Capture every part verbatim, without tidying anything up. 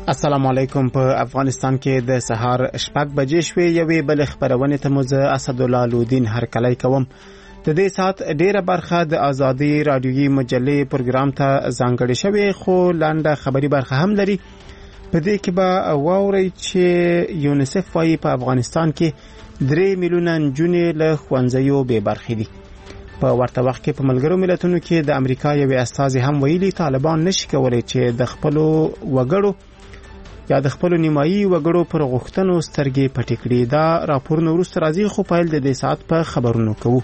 السلام علیکم. په افغانستان کې د سهار شپږ بجې شوې. یوې بل خبرونه ته مو زه اسدالله لودین هرکلی کوم. د دې سات ډیره برخه د ازادي رادیویي مجلې پروګرام ته ځانګړې شوې، خو لنډه خبري برخه هم لري. په دې کې به واورئ چې یونیسف وايي په افغانستان کې درې میلیونه نجونې له ښوونځیو بې برخې دي. په ورته وخت کې په ملګرو ملتونو کې د امریکا یوې استازي هم ویلي طالبان نشي کولی چې د خپلو وګړو یا د خپل نیمایي وګړو پر غوښتنو سترګې پټې کړي. دا راپورونه وروسته راځي، خو پیل د دې ساعت په خبرونو کوو.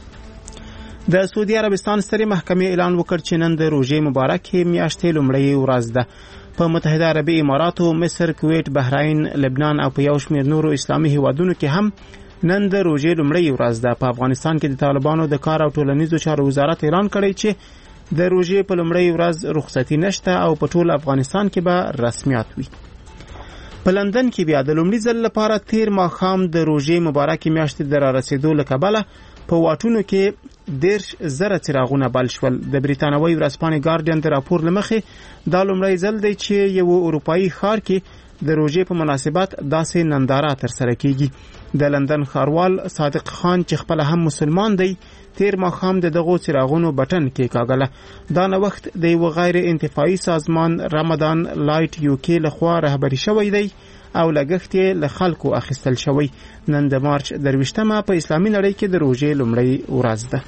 د سعودي عربستان سترې محکمې اعلان وکړ چې نن د روژې مبارکې میاشتې لومړۍ ورځ ده. په متحده عربي اماراتو، مصر، کویت، بحرین، لبنان او په یو شمېر نورو اسلامي هیوادونو کې هم نن د روژې لومړۍ ورځ ده. په افغانستان کې د طالبانو د کار او ټولنیزو چارو وزارت اعلان کړی چې د روژې په لومړۍ ورځ رخصتي نشته او په ټول افغانستان کې به رسمیات وي. په لندن کې بیا د لومړي ځل لپاره تیر ماښام د روژې مبارکې میاشتې د رارسېدو له کبله په واټونو کې دېرش زره څراغونه بل شول. د بریتانوي ورځپاڼې ګارډین د راپور له مخې دا لومړی ځل دی چې یو اروپایي ښار کې د روژې په مناسبت داسې ننداره ترسره کیږي. د لندن ښاروال صادق خان چې خپله هم مسلمان دی، تیر ماښام د دغو څراغونو بټن کېکاږله. دا نوښت د یو غیر انتفاعي سازمان رمضان لایټ یوکې لخوا رهبري شوی دی او لګښت یې له خلکو اخیستل شوی. نن د مارچ درویشتمه په اسلامي نړۍ کې د روژې لومړۍ ورځ ده.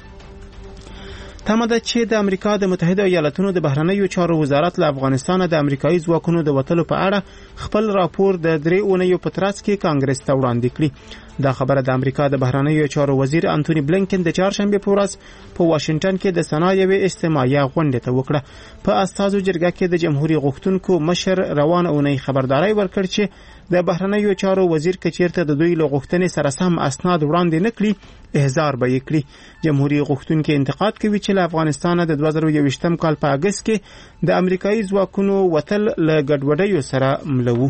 تمه ده چې د امریکا د متحده ایالاتونو د بهرنیو چارو وزارت له افغانستانه د امریکایي ځواکونو د وتلو په اړه خپل راپور د درې اونیو په ترڅ کې کانګرس ته وړاندې کړي. دا خبره د امریکا د بهرنیو چارو وزیر انټونی بلینکن د چهارشنبه په ورځ په واشنگټن کې د سنا یوې اجتماعي غونډې ته وکړه. په استازو جرګه کې د جمهوریت غوښتونکو مشر روان اونۍ خبرداري ورکړ چې د بهرنیو چارو وزیر کچیرته د دوی له غوښتنې سره سم اسناد وړاندې نه کړي، احضار به یې کړي. جمهوریت غوښتونکو انتقاد کوي چې له افغانستانه د دوه زره یوویشتم کال په اګست کې د امریکایي ځواکونو وتل له ګډوډیو سره ملو.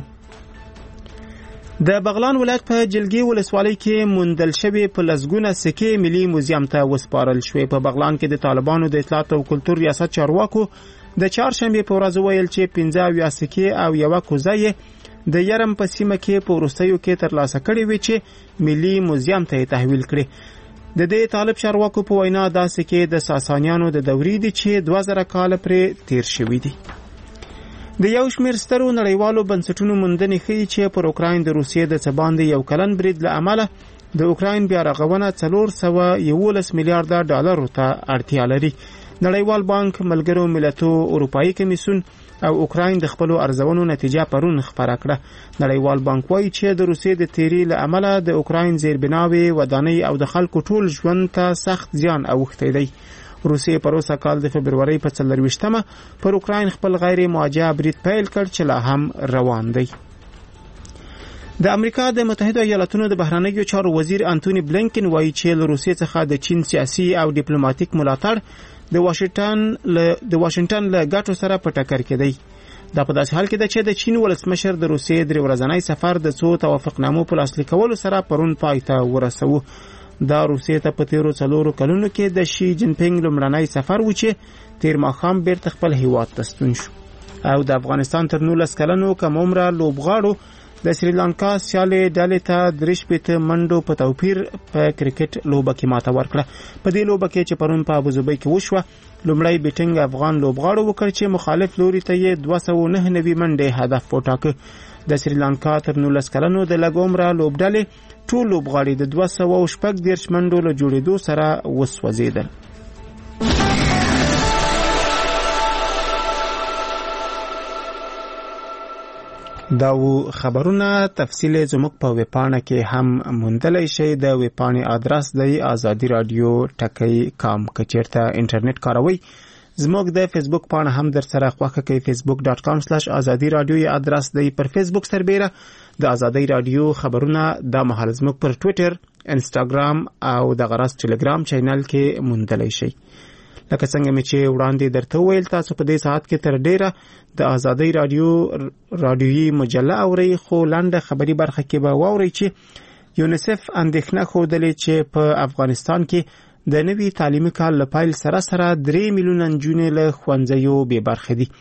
د بغلان ولایت په جلګي ولسوالۍ کې موندل شوی په لسګونه سکې ملي موزیم ته وسپارل شوې. په بغلان کې د طالبانو د اطلاعات او کلتور ریاست چارواکو د چهارشنبه په ورځ ویل چې پنځه اویا سکې او یوه کوزه د یرم په سیمه کې په وروستیو کې ترلاسه کړې وي چې ملي موزیم ته تحویل کړي. د دې طالب چارواکو په وینا دا سکې د ساسانیانو د دورې دي چې دوه زره کاله پرې تیر شوي دي. د یو شمېر سترو نړیوالو بنسټونو موندنې ښیي چې پر اوکراین د روسیې د څه باندې یو کلن برید له امله د اوکراین بیا رغونه څلور سوه یولس میلیارده ډالرو ته اړتیا لري. نړیوال بانک، ملګرو ملتونو اروپایي کمیسیون او اوکراین د خپلو ارزونو نتیجه پرون خبره کړه. نړیوال بانک وایي چې د روسیې د تیری له امله د اوکراین زیربناوې، ودانۍ او د خلکو ټول ژوند ته سخت زیان اوښتی دی. روسیې پروسه کال د فبرورۍ په څلرویشتمه پر اوکراین خپل غیر موجه برید پیل کړ چې لا هم روان دی. د امریکا د متحده ایالاتونو د بهرنیو چارو وزیر انټونی بلینکن وایي چې له روسیې څخه د چین سیاسي او ډیپلوماټیک ملاتړ د واشنگټن له د واشنگټن له ګټو سره په ټکر کې دی. دا په داسې حال کې ده چې د چین ولسمشر د روسیې درې ورځنی سفر د څو توافقنامو په لاسلیک کولو سره پرون پای ته ورسوه. دا روسیې ته په تیرو څلورو کلونو کې د شي جین پینګ لومړنی سفر و چې تیر ماښام بیرته خپل هیواد ته ستون شو. او د افغانستان تر نولس کلنو کم عمره لوبغاړو د سریلانکا سیالې ډلې ته درې شپېته منډو په توپیر په کرکټ لوبه کې ماته ورکړه. په دې لوبه کې چې پرون په ابوظبي کې وشوه، لومړی بیټینګ افغان لوبغاړو وکړ چې مخالف لوري ته یې دوه سوه نهه نوي منډې هدف وټاکه. د سریلانکا تر نولس کلنو د لږ عمره لوبډلې ټول لوبغاړي د دوه سوه شپږ دېرش منډو له جوړېدو سره وسوځېدل. دا و خبرونه. تفصیل زموږ په ویبپاڼه کې هم موندلی شئ. د ویبپاڼې ادرس دی ازادي رادیو ټکی کام. که چیرته انټرنیټ کاروئ، زموږ د فیسبوک پاڼه هم در سره خوښه کوي. فیسبوک ډاټ کام سلاش ازادي رادیو یې ادرس دی. پر فیسبوک سربیره د ازادي رادیو خبرونه دا مهال زموږ پر ټویټر، انسټاګرام او د غرض ټلګرام چینل کې موندلی شئ. لکه څنګه مې چې وړاندې درته وویل، تاسو په دې ساعت کې تر ډیره د ازادي رادیو رادیویي مجله اورئ، خو لنډه خبري برخه کې به واورئ چې یونیسف اندېښنه ښودلې چې په افغانستان کې د نوي تعلیمي کال له پیل سره سره درې میلیونه نجونې له ښوونځیو بې برخې دي.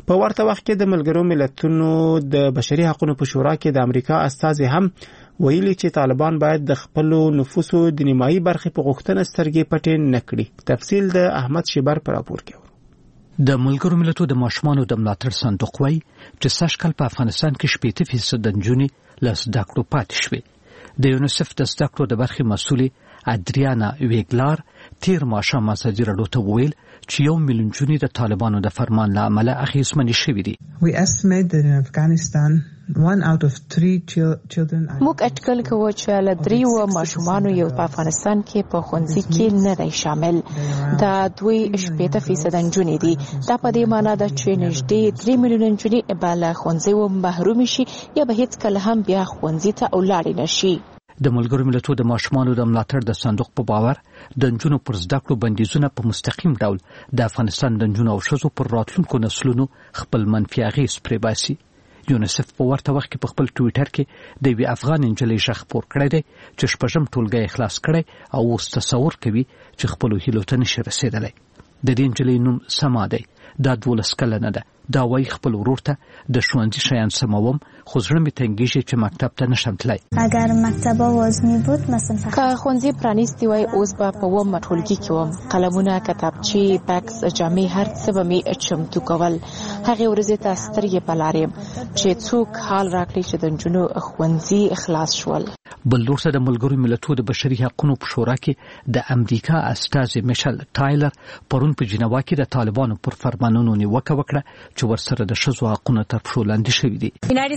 په ورته وخت کې د ملګرو ملتونو د بشري حقوقو په شورا کې د امریکا استازي هم ویلي چې طالبان باید د خپل نفوسو د نیمایي برخې په غوښتنه سترګې پټې نه کړي. تفصیل د احمد شیبر پر راپور کې. د ملګرو ملتونو د ماشومانو د ملاتړ صندوق وایي چې سږکال په افغانستان کې شپږ فیصد د نجونې له زده کړو پاتې شوې. د یونیسف د زده کړو د برخې مسؤلې ادریانا ویګلار تیر ماښام ازادي راډیو ته وویل چې یو میلیون نجونې د طالبانو د فرمان له امله اغېزمنې شوې دي. We estimate that in Afghanistan one out of three children موږ اټکل کوو چې له دریو ماشومانو یو په افغانستان کې په ښوونځي کې نه دی شامل. دا دوی شپږ فیصد نجونې دي. دا په دې معنی ده چې نږدې درې میلیونه نجونې به له ښوونځي محروم شي یا به هیڅکله هم بیا ښوونځي ته ولاړې نه شي. د ملګرو ملتونو د ماشومانو د ملاتړ د صندوق په باور د نجونو پر زده کړو بندیزونه په مستقیم ډول د افغانستان د نجونو او ښځو پر راتلونکو نسلونو خپل منفي اغېز پرې باسي. یونیسف په ورته وخت کې په خپل ټویټر کې د یوې افغان نجلۍ غږ خپور کړی دی چې شپږم ټولګی خلاص کړی او اوس تصور کوي چې خپلو هیلو ته نشي رسېدلی. د دې نجلۍ نوم سما دی. دا دولس کلنه ده. دا وایي خپل ورور ته د ښوونځي شیان سموم خو زړه مې تنګېږي چې مکتب ته نشم تللی. اگر مکتب آواز می بود مثلا که ښوونځي پرانیستی وای اوس به په اووم ټولګي کې وم. قلمونه، کتابچې، بکس، جامې هر څه به مې چمتو کول. هغې ورځې ته سترګې په لار یم چې څوک حال راکړي چې د نجونو ښوونځي خلاص شول. بل لور ته د ملګرو ملتونو د بشري حقوقو په شورا کې د امریکا استازي میشل ټایلر پرون په جنیوا کې د طالبانو پر فرمانونو نیوکه وکړه چې ورسره د ښځو حقونه تر پښو لاندې شوي دي.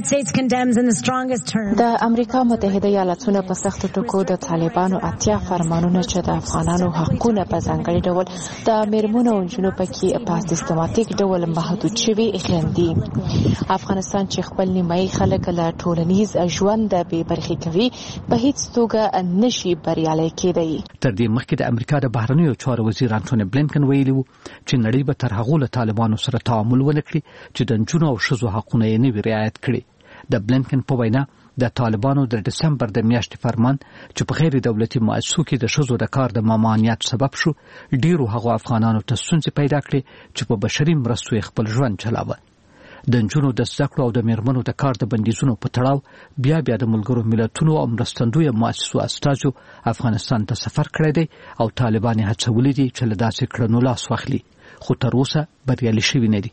د امریکا متحده ایالاتونه په سختو ټکو د طالبانو اتیا فرمانونه چې د افغانانو حقونه په ځانګړي ډول د میرمنو او نجونو پکې په سیستماتیک ډول محدود شوي اخلاندي. افغانستان چې خپل نیمایي خلک له ټولنیز ژوند بې برخې کوي په هیڅ توګه نشي بریالی کېدی. تر دې مخکې د امریکا د بهرنیو چارو وزیر انټونی بلینکن ویلي وو چې نړۍ به تر هغو له طالبانو سره تعامل ونه کړي چې د نجونو او ښځو حقونه یې نه وي رعایت کړي. د بلینکن په وینا د طالبانو د دسمبر د میاشتې فرمان چې په غیر دولتي مؤسسو کې د ښځو د کار د ممانعت سبب شو ډیرو هغو افغانانو ته ستونزې پیدا کړې چې په بشري مرستو یې خپل ژوند چلاوه. د نجونو د زده کړو او د میرمنو د کار د بندیزونو په تړاو بیا بیا د ملګرو ملتونو او مرستندویه مؤسسو استازو افغانستان ته سفر کړی دی او طالبان یې هڅولي دي چې له داسې کړنو لاس واخلي خو تر اوسه بریالي شوي نه دي.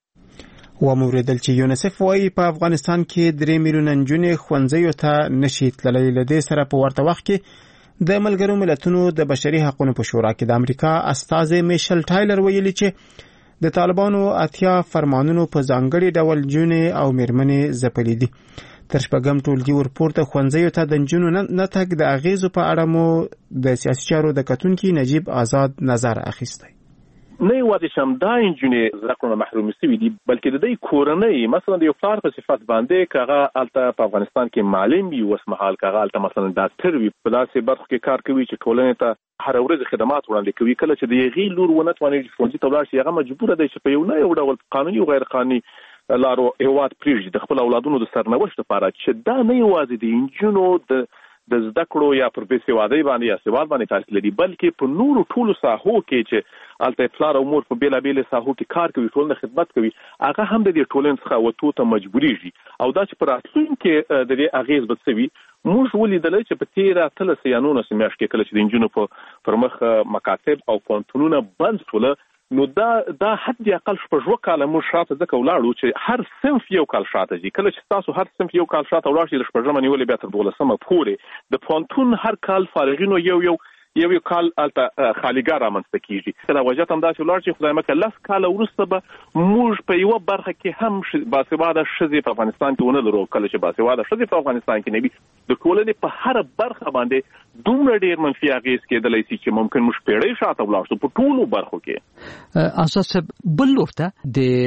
وموریدل چې یونیسف وایي په افغانستان کې درې میلیونه نجونې ښوونځیو ته نشي تللی. له دې سره په ورته وخت کې د ملګرو ملتونو د بشري حقوقو په شورا کې د امریکا استازي میشل ټایلر ویلي چې د طالبانو اتیا فرمانونو په ځانګړي ډول نجونې او میرمنې ځپلي دي. تر شپږم ټولګي ورپورته ښوونځیو ته د نجونو نه تګ د اغېزو په اړه مو د سیاسي چارو د کتونکي نجیب آزاد نظر اخیستی. نه یوازې چې همدا نجونې زده کړو نه محرومې شوي دي بلکې د دوی کورنۍ مثلا د یو پلار په صفت باندې که هغه هلته په افغانستان کې معلم وي اوسمهال که هغه هلته مثلا ډاکټر وي په داسې برخو کې کار کوي چې ټولنې ته هر ورځ خدمات وړاندې کوي. کله چې د هغې لور ونه تواني ښوونځي ته ولاړ شي هغه مجبوره دی چې په یو نه یو ډول قانوني او غیر قانوني لارو هېواد پرېږدي د خپل اولادونو د سرنوشت لپاره چې دا نه یوازې د نجونو د د زده کړو یا پر بې سوادۍ باندې یا سواد باندې تاثیر لري بلکې په نورو ټولو ساحو کې چې هلته پلار او مور په بېلابېلې ساحو کې کار کوي ټولنه خدمت کوي هغه هم د دې ټولنې څخه وتو ته مجبوریږي او دا چې په راتلونکي کې د دې اغېز به څه وي. موږ ولیدلی چې په تېره اتلس یا نولس میاشت کې کله چې د نجونو په پر مخ مکاتب او پوهنتونونه بند شول نو دا دا حد اقل شپږ کاله موږ شاته ځکه ولاړو چې هر صنف یو کال شاته ځي. کله چې تاسو هر صنف یو کال شاته ولاړ شئ له شپږمه نیولې بیا تر دولسمه پورې د پوهنتون هر کال فارغینو یو یو یو یو کال هلته خالیګاه رامنځته کېږي. دا وضعیت همداسې ولاړ چې خدای مکړه لس کاله وروسته به موږ په یوه برخه کې هم باسواده ښځې په افغانستان کې ونه لرو. کله چې باسواده ښځې په افغانستان کې نه وي د ټولنې په هره برخه باندې دومره ډېر منفي اغېز کېدلی شي چې ممکن موږ پیړۍ شاته ولاړ شو په ټولو برخو کې. آزاد صاحب بل لور ته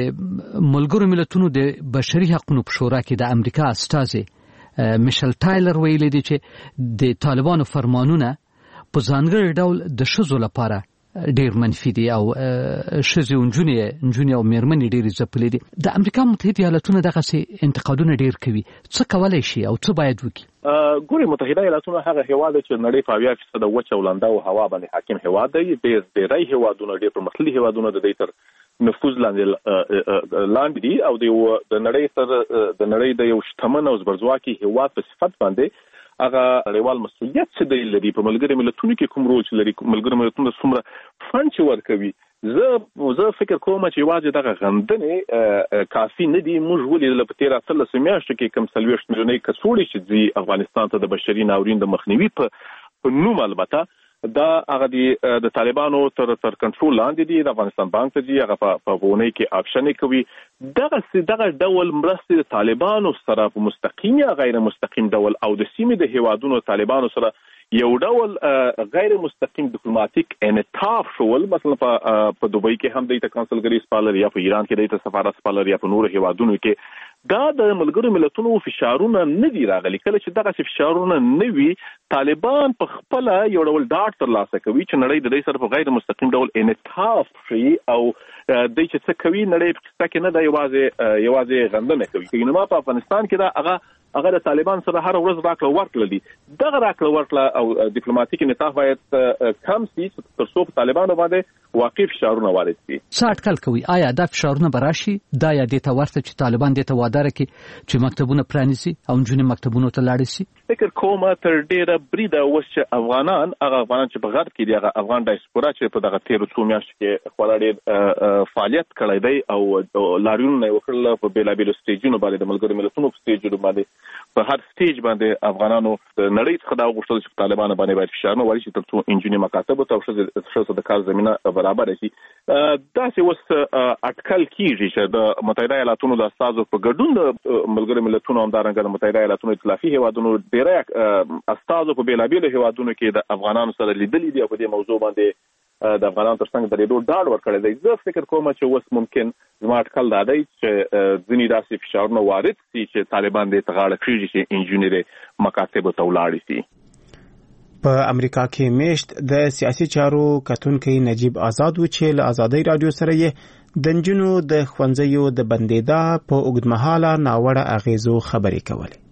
د ملګرو ملتونو د بشري حقوقو په شورا کې د امریکا استازي میشل ټایلر ویلي دي چې د طالبانو فرمانونه په ځانګړي ډول د ښځو لپاره ډېر منفي دي او ښځې او نجونې نجونې او میرمنې ډېرې ځپلې دي. د امریکا متحده ایالاتونه دغسې انتقادونه ډېر کوي. څه کولی شي او څه باید وکړي؟ ګورې متحده ایالاتونه هغه هېواد دی چې نړۍ په اویا فیصده وچه او لنده او هوا باندې حاکم هېواد دی. ډېر ډېری هېوادونه ډېر پرمختللي هېوادونه د دوی تر نفوذ لاندې لاندې دي او د نړۍ سره د نړۍ د یو شتمن او زبرځواکي هیواد په صفت باندې هغه نړیوال مسؤلیت څه دی لري په ملګری ملتونو کې کوم رول لري ملګری ملتونو څومره فند ورکوي. زه زه فکر کوم چې واځي دغه غندنې کافي نه دي. موږ ولې په تیر اتلس میاشتو کې کم څلوېښت میلیونۍ کڅوړي چې ځي افغانستان ته د بشري ناورین د مخنیوي په نوم البته دا هغه د طالبانو تر تر کنټرول لاندې دي. د افغانستان بانک ته دي هغه په ونې کې آپشن کوي. دغه دغه ډول مرستې د طالبانو سره په مستقیم یا غیر مستقیم ډول او د سیمې د هیوادونو طالبانو سره یو ډول غیر مستقیم ډیپلوماټیک انعطاف شول. مثلا په دوبۍ کې هم د کونسلګری سپالر یا په ایران کې د سفارت سپالر یا په نورو هیوادونو کې دا د ملګرو ملتونو فشارونه نه دي راغلي. کله چې دغه فشارونه نه وي طالبان په خپل یو ډول ډاټ ترلاسه کوي چې نړۍ د دې سره په غیر مستقیم ډول انعطاف شي او د چې څه کوي نړۍ په څه کې نه دا یوازې یوازې غندنه کوي. چې نو په افغانستان کې دا هغه هغه د طالبان سره هر ورځ راکړه ورکړه دي. دغه راکړه ورکړه او ډیپلوماټیک انعطاف باید کم شي تر څو په طالبانو باندې واقعي فشارونه وارد شي. څه اټکل کوي آیا دا فشارونه براشي دا یا د ته ورته چې طالبان د ته وعده کوي چې مکتبونه پرانیسي او جنونې مکتبونو ته لاړ شي؟ فکر کوم تر ډیره بریده اوس چې افغانان هغه افغانان چې په غرب کې دي هغه افغان ډایسپورا چې په دغه تیر څو میاشتو کې خورا ډیر فعالیت کړی دی او لاریونونه وکړل په بیلابیلو سټیجونو باندې د ملګرو ملتونو په سټیجونو باندې په هر سټیج باندې افغانانو د نړۍ څخه دا غوښتل چې طالبان باندې باید فشارونه وارد شي تر څو انجینری مکاتب او ښځو د کار زمينه برابر شي. دا چې اوس اټکل کیږي چې د متحده ایالاتونو د استازو په ګډون د ملګرو ملتونو همدارنګه د متحده ایالاتونو ائتلافي هیوادونو ډیری استازو په بیلابیلو هیوادونو کې د افغانانو سره لیدلي دي او په دې موضوع باندې د افغانانو ترڅنګ د ډېرو ډاډ ورکړی دی. زه فکر کوم چې اوس ممکن زما اټکل دا دی چې ځینې داسې فشارونه وارد شي چې طالبان دې ته غاړه کېږي چې انجینري مکاتبو ته ولاړ شي. په امریکا کې میشت د سیاسي چارو کتونکي نجیب آزاد و چې له آزادۍ رادیو سره یې د نجونو د ښوونځیو د بندیدا په اوږدمهاله ناوړه اغیزو خبرې کولې.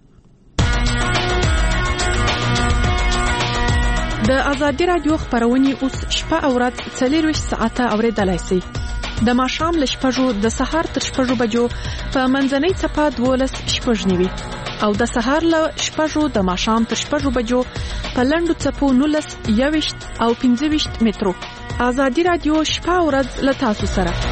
د آزادۍ رادیو خبرونه اوس شپه او ورځ څلور ساعته اوریدلای شئ. د ماښام له شپږو د سهار تر شپږو بجو په منځنۍ څپه دولس شپږ نیوي او د سهار له شپږو د ماښام تر شپږو بجو په لنډو څپو نولس یويشت او پنځه ویشت مترو. آزادۍ رادیو شپه او ورځ له تاسو سره.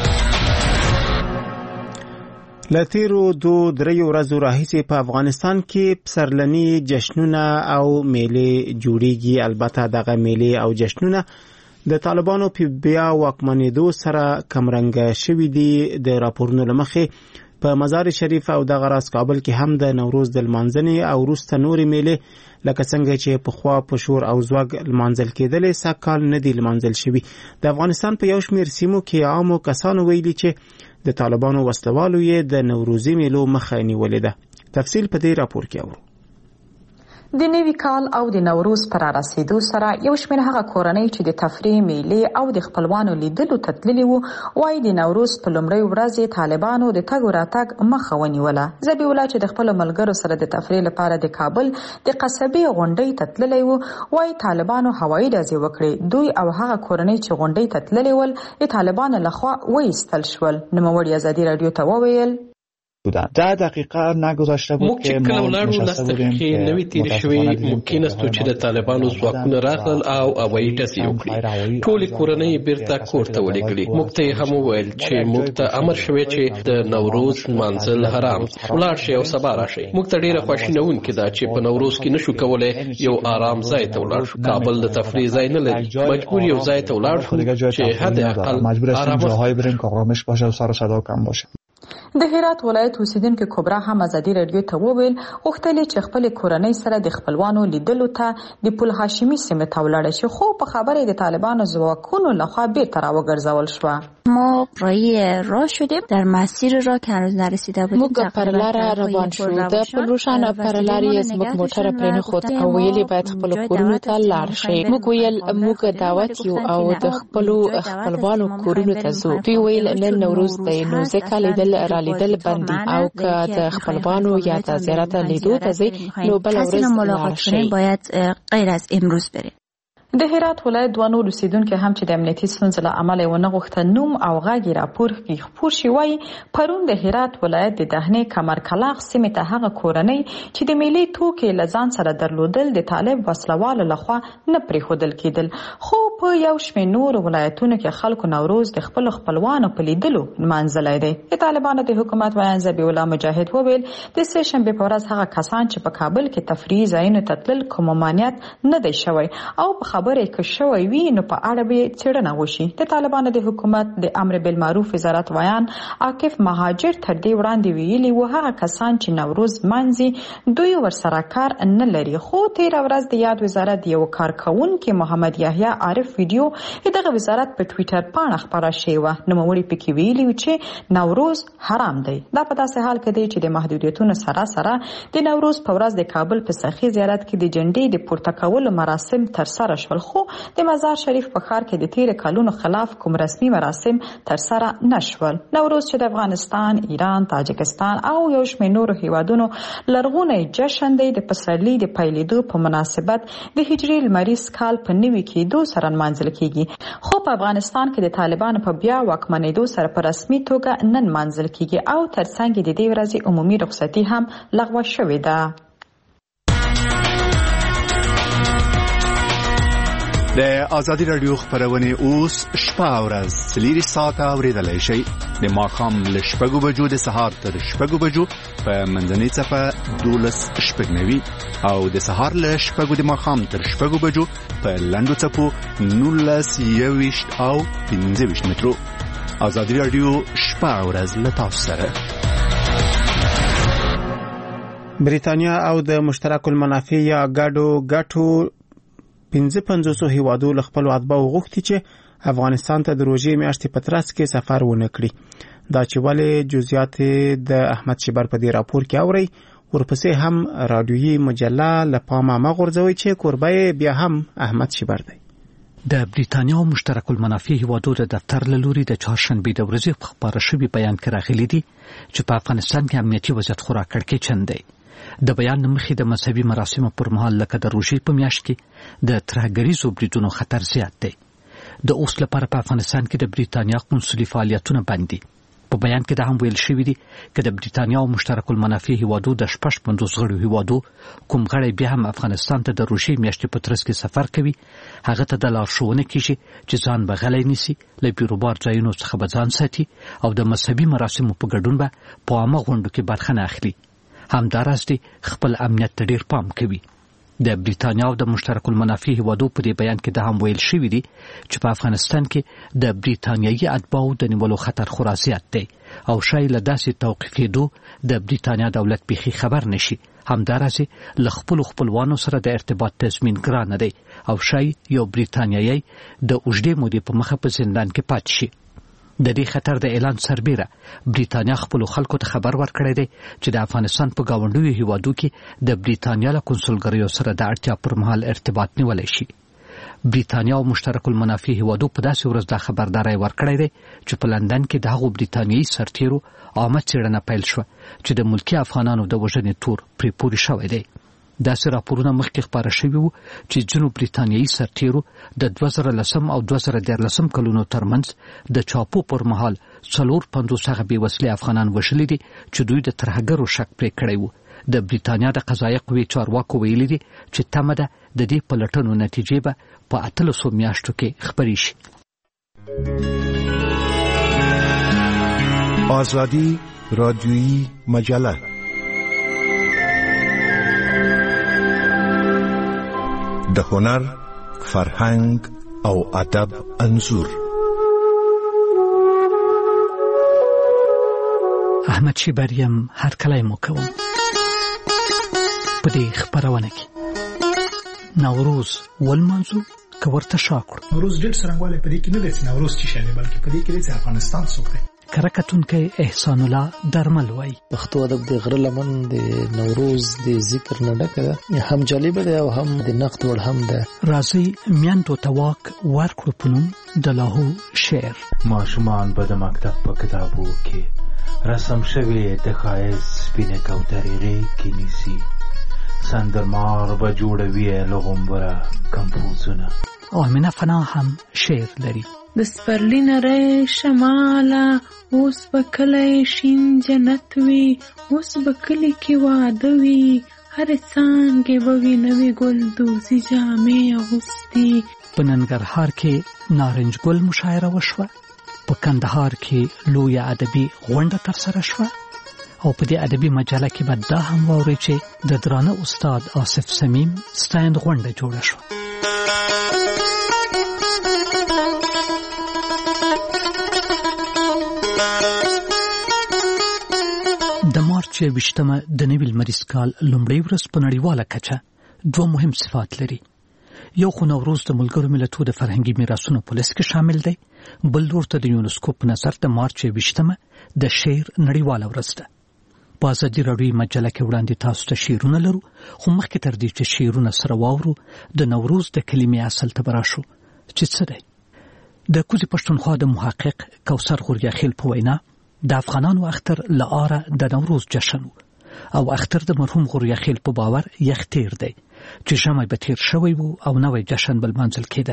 لتیرو دو دریو ورځو راهیسې په افغانستان کې پسرلني جشنونه او میلې جوړیږي. البته دغه میلې او جشنونه د طالبانو په بیا واکمنېدو سره کمرنګ شوي دي. د راپورونو لمخې په مزار شریف او دغه راس کابل کې هم د نوروز د لمانځنې او وروسته نورې میلې لکه څنګه چې په خوا په شور او زوګ لمانځل کېدلې سکهال نه دي لمانځل شوي. د افغانستان په یو شمېر سیمو کې عامو کسانو ویلي چې د طالبانو وسلوالو یې د نوروزي میلو مخه نیولې ده. تفصیل په دې راپور کې اورو. د نوي کال او د نوروز پر رسیدو سره یو شمېر هغه کورنۍ چې د تفریح میلې او د خپلوانو لیدلو ته تللي وو وايي د نوروز په لومړۍ ورځ طالبانو د تګ راتګ مخه ونیوله. زبی ولا چې د خپل ملګرو سره د تفریح لپاره د کابل د قصبې غونډۍ ته تللی وو وايي طالبانو هوایي ډزې وکړې. دوی او هغه کورنۍ چې غونډۍ ته تللي ول د طالبانو لخوا وایستل شول. نوموړي آزادۍ رادیو ته وویل بودن. ده دقیقه نگذاشته بود که ما نشسته بودیم که نوی تیر شوی ممکن است چې د طالبانو ځواکونه راغلل او هوایي ډزې وکړي. ټولې کورنۍ بیرته کور ته ولېږلې. موږ ته هم وویل چې موږ ته امر شوی چې د نوروز منځل حرام ولاړ شي او سبا راشي. موږ ته ډیره خواشینونکې ده چې په نوروز کې نشو کولای یو آرام ځای ته ولاړ شو. کابل د تفریح ځای نه لري. مجبور یو ځای ته ولاړ شو چې حد اقل مجبور هستیم جاهای بریم که آرامش باشه و سر و صدا کم باشه. د هرات ولایت اوسیدونکو کبرا هم آزادۍ رادیو ته وویل غوښتل چې خپل کورنۍ سره د خپلوانو لیدلو ته د پل هاشمي سیمه ته ولاړ شي خو په خبره د طالبانو ځواکونو لخوا بیرته راوګرځول شو. ما رای راه شدیم در مسیر راه که هنوز نرسیده بودیم. موږ پر لار روان شو د پلوشان پر لار یې زموږ موټر پرې خود او ویلي باید خپل کورونو ته لاړ شي. موږ ویل موږ دعوت یو او د خپل خپلوانو کورونو ته ځو. دوی ویل نن نوروز دی نو ځکه لیدل را لیدل بندي او که د خپلوانو یا د زیارت لیدو ته ځي نو بل ورځ ملاقات کنیم باید غیر از امروز بریم. د هرات ولایت دوه نور اوسیدونکو هم چې د امنیتي ستونزو له امله ونه غوښتل نوم او غږ راپور کې خپور شي وایي پرون د هرات ولایت د دهنې کمر کلاغ سیمې ته هغه کورنۍ چې د میلې توکي له ځان سره درلودل د طالب وسلوالو لخوا نه پرېښودل کېدل، خو په یو شمېر نورو ولایتونو کې خلکو نوروز د خپلو خپلوانو په لیدلو نمانځلی دی. د طالبانو د حکومت ویان ذبیح الله مجاهد وویل د سه شنبې په ورځ هغه کسان چې په کابل کې تفریحي ځایونو ته تلل کوم ممانعت نه دی شوی او په خبره کې شوی وي نو په اړه به څېړنه وشي. د طالبانو د حکومت د امر بالمعروف وزارت ویان عاکف مهاجر تر دې وړاندې ویلي و هغه کسان چې نوروز منځي دوی ورسره کار نه لري، خو تېره ورځ د یاد وزارت یو کارکوونکي محمد یحیی عارف ویډیو دغه وزارت په ټویټر پاڼه خپاره شوې وه. نوموړي پکې ویلي و چې نوروز حرام دی. دا په داسې حال کې دی چې د محدودیتونو سره سره د نوروز په ورځ د کابل په سخي زیارت کې د جنډې د پورته کولو مراسم ترسره شول، خو د مزار شریف په ښار کې د تیر کلونو خلاف کوم رسمي مراسم ترسره نشول. نوروز چې د افغانستان، ایران، تاجکستان او یو شمېر نورو هیوادونو لرغونی جشن دی د پسرلي د پیلېدو په مناسبت د هجري لمریز کال په نوي کېدو سره نمانځل کېږي، خو په افغانستان کې د طالبانو په بیا واکمنېدو سره په رسمي توګه نه نمانځل کېږي او ترڅنګ د دې ورځې عمومي رخصتي هم لغوه شوې ده. د ازادي رادیو خبرونه اوس شپه او ورځ څلور ساعته اوریدلای شئ. د ماښام له شپږو بجو د سهار تر شپږو بجو په منځنۍ صفه دولس شپږ نوي او د سهار له شپږو د ماښام تر شپږو بجو په لنډو څپو نولس یوویشت او پنځه ویشت مترو. ازادي رادیو شپه او ورځ له تاسو سره. بریتانیا او د مشترک المنافع یا ګډو ګټو پنځه پنځوس هیوادو له خپل اتباعو غوښتي چې افغانستان ته د روژې میاشتې په ترڅ کې سفر ونه کړي. دا چې ولې جزئیات د احمد شیبر په دې راپور کې اوري، ورپسې هم رادیویي مجله له پامه ما غورځوي چې کوربه بیا هم احمد شیبر دی. د بریتانیا او مشترک المنافع هیوادو د دفتر له لوري د چهارشنبې د ورځې په خبره شوي بیان کې راغلي دي چې په افغانستان کې امنیتي وضعیت خورا کړکېچن دی. د بیان مخې د مذهبي مراسمو پر مهال لکه د روژې په میاشت کې د ترهګریزو بریدونو خطر زیات دی. د اوس لپاره په افغانستان کې د بریتانیا قونسلي فعالیتونه بند دي. په بیان کې دا هم ویل شوي دي چې د بریتانیا او مشترک المنافع هیوادو د شپږ پنځوس غړو هیوادو کوم غړی بیا هم افغانستان ته د روژې میاشتې په ترڅ کې سفر کوي، هغه ته د لارښوونه کیږي چې ځان به غلی نیسي، له بیروبار ځایونو څخه به ځان ساتي او د مذهبي مراسمو په ګډون به په عامه غونډو کې برخه نه اخلي. همداراز دی خپل امنیت ته ډیر پام کوي. د بریتانیا او د مشترک المنافع هیوادو په دې بیان کې دا هم ویل شوي دي چې په افغانستان کې د بریتانیایي اتباعو د نیولو خطر خورا زیات دی او شاید له داسې توقیفېدو د بریتانیا دولت بیخي خبر نشي. همداراز له خپلو خپلوانو سره د ارتباط تضمین ګرانه دی او شاید یو بریتانیایی د اوږدې مودې په مخه په زندان کې پاتې شي. د دې خطر د اعلان سربیره بریتانیا خپل خلکو ته خبر ورکړی دی چې د افغانستان په گاونډیو هیوادو کې د بریتانیا له کنسولګریو سره د اړتیا پر مهال ارتباط نیولی شي. بریتانیا او مشترک المنافع هیوادو په داسې ورځ دا خبرداری ورکړی دی چې په لندن کې د هغو بریتانیایي سرتیرو عامه څېړنه پیل شوه چې د ملکي افغانانو د وژنې تور پرې پورې شوی دی. داسې راپورونه مخکې خپاره شوي وو چې ځینو بریتانیایي سرتیرو د دوه زره لسم او دوه زره دیارلسم کلونو ترمنځ د چاپو پر مهال څلور پنځوس هغه بې وسلې افغانان وژلي دي چې دوی د ترهګرو شک پرې کړی وو. د بریتانیا د قضایه قوې چارواکو ویلي دي چې تمه ده د دې پلټنو نتیجې به په اتلسو میاشتو کې خپرې شي. آزادی رادیویی مجله د هنر، فرهنګ او ادب انځور. احمد شیبریم هر کله مو کوم په دې خبرونه کې نوروز ولمنځو کورته شاکړ. نوروز ډېر څرنګواله په دې کې نه دی چې نوروز چې شنه بلکې په دې کې چې افغانستان څوک دی. کرکټونکې احسان الله درمل وای پښتو ادب د غره لمن د نوروز د ذکر نه ډکه ده، هم جالب ده او هم د نقد وړ هم ده. راځي میاندو تواک ورکړو پنوم د لاهو شعر. ماشومان به د مکتب په کتابو کې رسم شوی د ښایست سپینې کوترې غېږ کې نیسي، سندرمار به جوړوي له غومبره کمپوزونه. او امینه فنا هم شعر لري. د سپرلی نری شماله اوس به کلی شین جنت وي، اوس به کلی کې واده وي، هر څانګې به وي نوې ګل دوزي جامې اغوستي. په ننګرهار کې نارنج ګل مشاعره وشوه، په کندهار کې لویه ادبي غونډه ترسره شوه او په دې ادبي مجله کې به دا هم واورئ چې د درانه استاد آصف صمیم ستایند غونډه جوړه شوه. د مارچ یوویشتمه د نوي لمریز کال لومړۍ ورځ په نړیواله کچه دوه مهم صفات لري. یو خو نوروز د ملګرو ملتونو د فرهنګي میراثونو په لست کې شامل دی، بل لور ته د یونسکو په نظر د مارچ یوویشتمه د شعر نړیواله ورځ ده. په ازادي راډیوي مجله کې وړاندې تاسو ته شعرونه لرو، خو مخکې تر دې چې شعرونه سره واورو د نوروز د کلمې اصل ته براشو چې څه دی. د کوزي پښتونخوا د محقق کوثر غوریاخیل په وینا د افغانانو اختر لاره د نوروز جشن او اختر د مرحوم غوریاخیل په باور یخ تیر دی چې ژمی به تیر شوی وو او نوی جشن بل منځل کېده.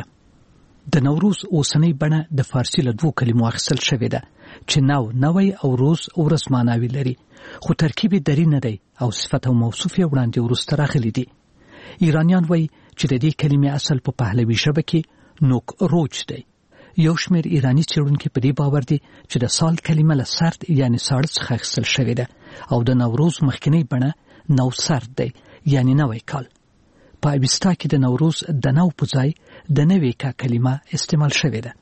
د نوروز اوسنۍ بڼه د فارسي له دوو کلمو اخیستل شوې ده چې نو نوی او روز ورځ معناوي لري، خو ترکیب یې درې نه دی او صفت او موصوف یې وړاندې وروسته راغلي دي. ایرانیان وایي چې د دې کلمې اصل په پهلوي ژبه کې نوک روج دی. یو شمېر ایراني څېړونکي په دې باور دي چې د سال کلمه له سرد یعنی ساړه څخه اخیستل شوې ده او د نوروز مخکینی بڼه نو سرد دی یعنی نوی کال. په اویستا کې د نوروز د نو په ځای د نوې کا کلمه استعمال شوې ده.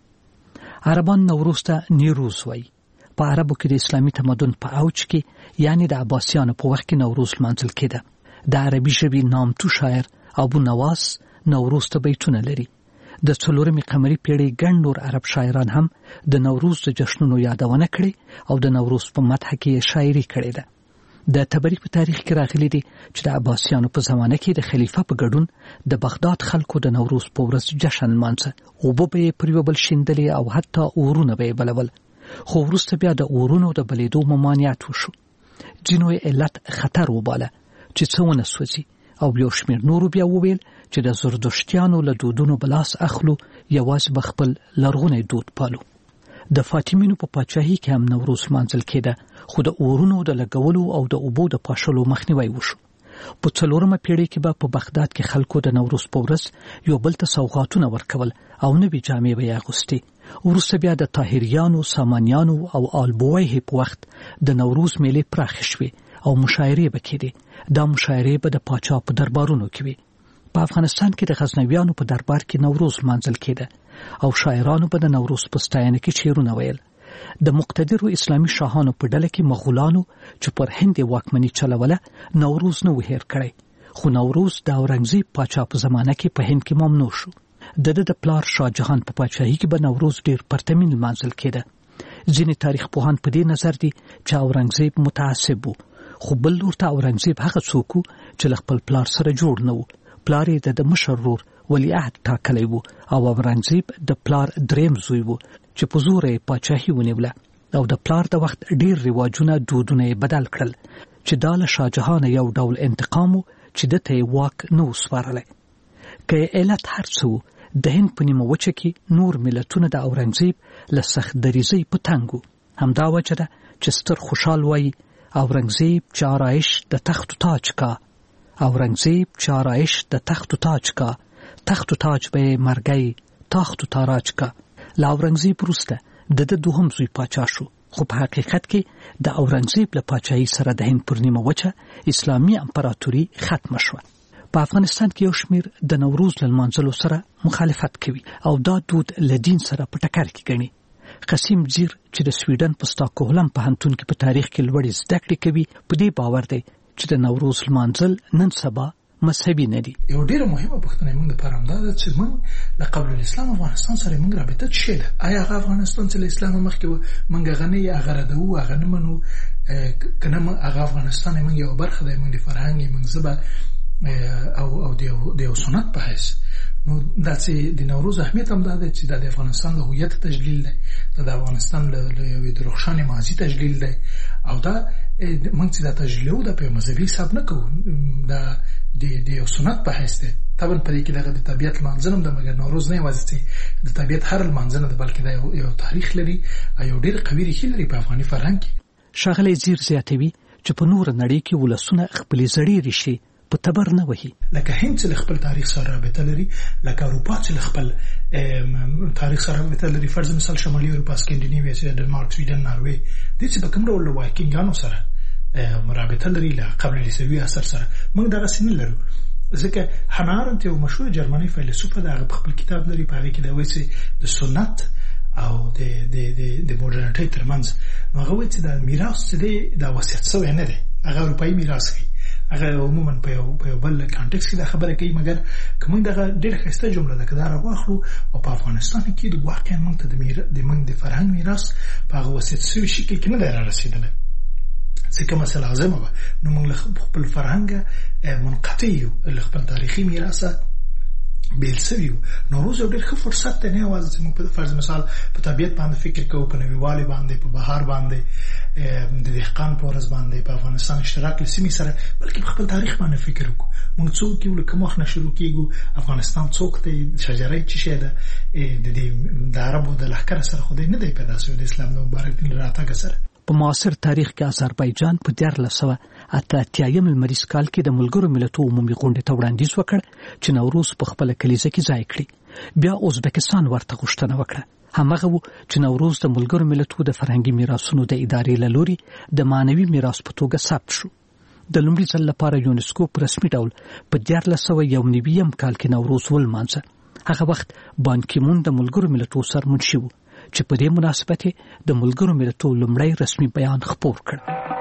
عربان نوروز ته نیروز وایي. په عربو کې د اسلامي تمدن په اوج کې یعنی د عباسیانو په وخت کې نوروز لمانځل کېده. د عربي ژبې نامتو شاعر ابو نواس نوروز ته بیتونه لري. د څلورمې قمري پیړۍ ګڼ نور عرب شاعران هم د نوروز د جشنونو یادونه کړې او د نوروز په مدح کې شاعري کړې ده. د تبریک په تاریخ کې راغلي دي چې د عباسیانو په زمانه کې د خلیفه په ګډون د بغداد خلکو د نوروز په ورځ جشن لمانځه، اوبه به یې پر یو بل شیندلې او حتی اورونه به یې بلول، خو وروسته بیا د اورونو د بلیدو ممانعت وشو. ځینو یې علت خطر وباله چې څه ونه سوځي او یو شمېر نورو بیا وویل چې د زردشتیانو له دودونو بلاس اخلو، یوازې به خپل لرغونی دود پالو. د فاطمیانو په پاچاهۍ کې هم نوروز لمانځل کېده، خو د اورونو د لګولو او د اوبو د پاشلو مخنیوی وشو. په څلورمه پیړۍ کې به په بغداد کې خلکو د نوروز په ورځ یو بل ته سوغاتونه ورکول او نوې جامې به یې اغوستې. وروسته بیا د طاهریانو، سامانیانو او آلبویه په وخت د نوروز میلې پراخې شوې او مشاعرې به کېدې. دا مشاعرې به د پاچا په دربارونو کې وي. په افغانستان کې د غزنویانو په دربار کې نوروز لمانځل کېده او شاعرانو به د نوروز په ستاینه کې شعرونه ویل. د مقتدرو اسلامي شاهانو په ډله کې مغولانو چې پر هند واکمني چلوله نوروز نه و هېر کړی، خو نوروز د اورنګزیب پاچا په زمانه کې په هند کې ممنوع شو. د د د پلار شاهجهان په پاچاهۍ کې به نوروز ډیر پرتمین لمانځل کېده. ځینې تاریخ پوهان په دې نظر دي چې اورنګزیب متعصب و، خو بل لور ته اورنګزیب هغه څوک و چې له خپل پلار سره جوړ نه و. پلار یې د مشر ورور ولیعهد ټاکلی و او اورنګزیب د پلار دریم زوی و چې په زور یې پاچاهي ونیوله او د پلار د وخت ډیر رواجونه دودونه یې بدل کړل چې دا له شاهجهان یو ډول انتقام و چې دته یې واک نه وسپارلی. که علت هر څه و، د هند په نیمه وچه کې نور ملتونه د اورنګزیب له سخت دریځۍ په تنګ و. همدا وجه ده چې ستر خوشحال وایي اورنګزیب چې آرایش د تخت و تاج کا، اورنګزیب چې آرایش د تخت و تاج کا، تخت و تاج به مرګی تخت و تاراج کا. له اورنګزیب وروسته د د دوهم زوی پاچا شو، خو په حقیقت کې د اورنګزیب له پاچاهۍ سره د هند پر نیمه وچه اسلامي امپراتوري ختمه شوه. په افغانستان کې یو شمېر د نوروز له لمانځلو سره مخالفت کوي او دا دود له دین سره په ټکر کې ګڼي. قسیم زیر چې د سویډن په ستاکهولم پوهنتون کې په تاریخ کې لوړې زده کړې کوي، په دې باور دی چې د نوروز لمانځل نن سبا مذهبي نه دي. یو ډیره مهمه پوښتنه موږ لپاره همدا ده چې موږ له قبل الاسلام افغانستان سره موږ رابطه څه ده؟ آیا هغه افغانستان چې له اسلام مخکې و موږ غني هغه ردو هغه نه منو کنه هغه افغانستان موږ یو برخه ده موږ د فرهنګ موږ زبا او او د یو سنت په حیث نو دا چې د نوروز اهمیت هم ده چې د افغانستان د هویت تجلیل ده، د افغانستان له یوې د روښانه ماضي تجلیل ده او دا موږ چې دا تجلیل د په مذهبي حساب نه کوو، دا د د یو سنت په حیث ده. طبعا په دې کې دغه د طبیعت لمانځنه د مګر نوروز نه یوازې د طبیعت هر لمانځنه د بلکې د یو تاریخ لري او یو ډېر قوي ریښې لري په افغاني فرهنګ کې. ښاغلی زیر زیاتوي چې په نور نړۍ کې ولسونه خپلې زړې ریښې په تبر نه وهي. لکه هند چې خپل تاریخ سره رابطه لري، لکه اروپا چې خپل تاریخ سره رابطه لري، فرض مثال شمالي اروپا، سکینډینیویا چې ډنمارک، سویډن، ناروې، د څه په کوم ډول وایکینګانو سره مرابطه لري له قبل عیسوي عصر سره. موږ دغه سن لرو ځکه هانا آرنت یو مشهور جرمني فیلسوف د خپل کتاب لري په هغه کې دا وایي چې د سنت او د د د د مدرنټۍ ترمنځ هغه وایي چې د میراث چې دی دا وصیت شوی نه دی، هغه اروپایي میراث دی، هغه عموما په یو په یو بل کانټکست کې دا خبره کوي. مګر کوم دغه ډېر ښایسته جمله ده که دا راواخلو او په افغانستان کې د واقعا موږ ته د د موږ د فرهنګ میراث په هغه وصیت شوي شکل کې نه دی رارسېدلی، ځکه مسله لازمه وه. نو موږ له خپل فرهنګه منقطع یو، له خپل تاریخي میراثه بیل سوي یو. نوروز یو ډېر ښه فرصت دی، نه یوازې چې موږ په فرض مثال په طبیعت باندې فکر کوو، په نویوالي باندې، په بهار باندې، د دهقان په ورځ باندې، په افغانستان اشتراک له سیمې سره، بلکې په خپل تاریخ باندې فکر وکړو. موږ څوک یو، له کوم وخت نه شروع کېږو، افغانستان څوک دی، شجره یې څه شی ده، د دې د عربو د لښکر سره خو دی نه دی پیدا سوی، د اسلام د مبارک دین راتګ سره. په معاصر تاریخ کې آذربایجان په دیارلس سوه اته اتیایم لمریز کال کې د ملګرو ملتونو عمومي غونډې ته وړاندیز وکړ چې نوروز په خپله کلیزه کې ځای کړي. بیا ازبکستان ورته غوښتنه وکړه. همغه و چې نوروز د ملګرو ملتونو د فرهنګي میراثونو د ادارې له لوري د معنوي میراث په توګه ثبت شو. د لومړي ځل لپاره یونسکو په رسمي ډول په دیارلس سوه یو نوي کال کې نوروز ولمانځه. هغه وخت بان کی مون د ملګرو ملتونو سرمنشي و چې په دې مناسبت د ملګرو ملتونو لومړی رسمي بیان خپور کړ.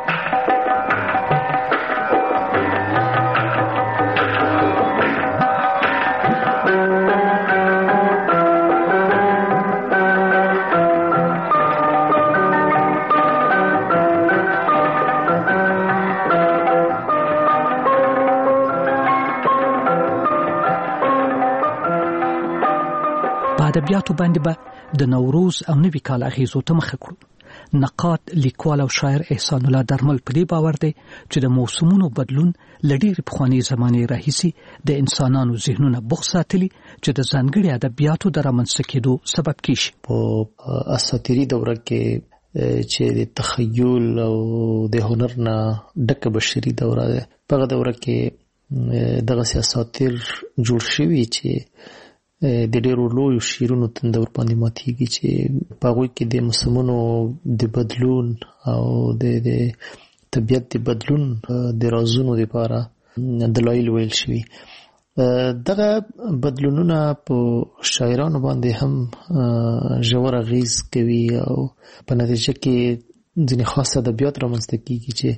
ادبیاتو باندې به د نوروز او نوي کال اغیزو ته مخه کړو. نقاد، لیکوال او شاعر احسان الله درمل په دې باور دی چې د موسمونو بدلون له ډېرې پخوانۍ زمانې راهیسې د انسانانو ذهنونه بوخت ساتلي چې د ځانګړي ادبیاتو د رامنځته کېدو سبب کیږي. په اساطیري دوره کې چې د تخیل او د هنر نه ډکه بشري دوره ده، په هغه دوره کې دغه اساطیر جوړ شوي چې د ډېرو لویو شعرونو تنده ورباندې ماتېږي چې په هغوی کې د موسمونو د بدلون او د طبیعت د بدلون د رازونو لپاره دلایل ویل شوي. دغه بدلونونه په شاعرانو باندې هم ژور اغیز کوي او په نتیجه کې ځینې خاص ادبیات رامنځته کېږي چې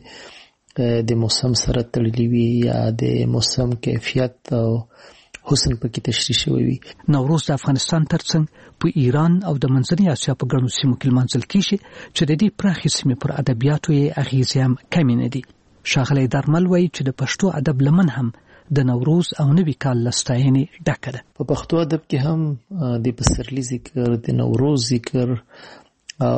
د موسم سره تړلي وي یا د موسم کیفیت او حسن پکې تشریح شوی وي. نوروز د افغانستان ترڅنګ په ایران او د منځنۍ اسیا په ګڼو سیمو کې لمانځل کیږي چې د دې پراخې سیمې پر ادبیاتو یې اغیزې هم کمې نه دي. ښاغلی درمل وایي چې د پښتو ادب لمن هم د نوروز او نوي کال له ستاینې ډکه ده. په پښتو ادب کې هم د پسرلي ذکر، د نوروز ذکر او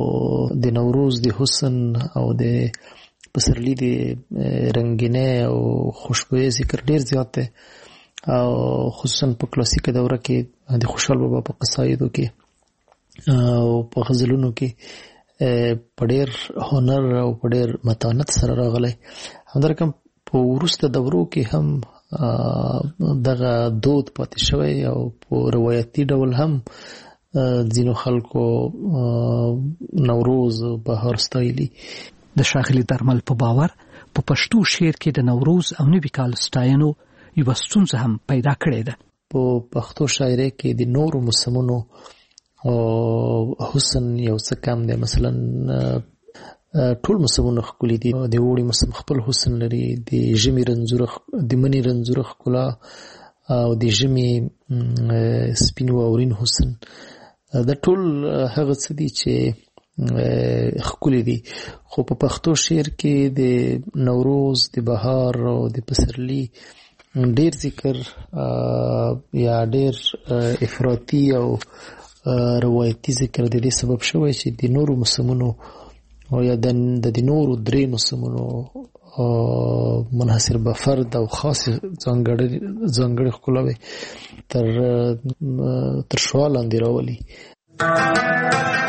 د نوروز د حسن او د پسرلي د رنګینۍ او خوشبویۍ ذکر ډېر زیات دی، او خصوصا په کلاسیکه دوره کې د خوشحال بابا په قصایدو کې او په غزلونو کې په ډېر هنر او په ډېر متانت سره راغلی. همدارنګه په وروسته دورو کې هم دغه دود پاتې شوی او په روایتي ډول هم ځینو خلکو نوروز بهار ستایلي. د ښاغلي درمل په باور په پښتو شعر کې د نوروز او نوي کال ستاینو یوه ستونزه هم پیدا کړې ده. په پښتو شاعرۍ کې د نورو موسمونو حسن یو څه کم دی. مثلا ټول موسمونه ښکلي دي. د اوړي موسم خپل حسن لري، د ژمي رنځوره د مني رنځوره ښکلا او د ژمي سپین واورین حسن، دا ټول هغه څه دي چې ښکلي دي. خو په پښتو شعر کې د نوروز، د بهار او د پسرلي ډیر ذکر یا ډیر افراطي او روایتي ذکر د دې سبب شوی چې د نورو موسمونو او یا د د نورو درې موسمونو منحصر به فرد او خاص ځانګړي ځانګړي ښکلاوي تر تر شوا لاندې راولي.